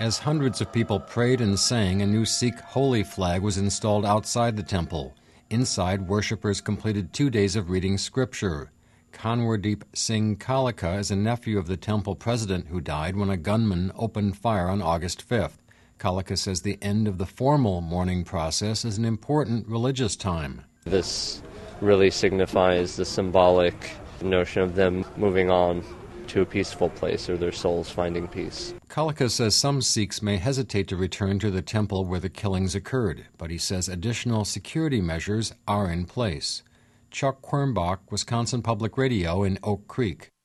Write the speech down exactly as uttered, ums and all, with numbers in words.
As hundreds of people prayed and sang, a new Sikh holy flag was installed outside the temple. Inside, worshippers completed two days of reading scripture. Kanwardeep Singh Kalika is a nephew of the temple president who died when a gunman opened fire on August fifth. Kalika says the end of the formal mourning process is an important religious time. This really signifies the symbolic notion of them moving on to a peaceful place, or their souls finding peace. Kalika says some Sikhs may hesitate to return to the temple where the killings occurred, but he says additional security measures are in place. Chuck Quirmbach, Wisconsin Public Radio in Oak Creek.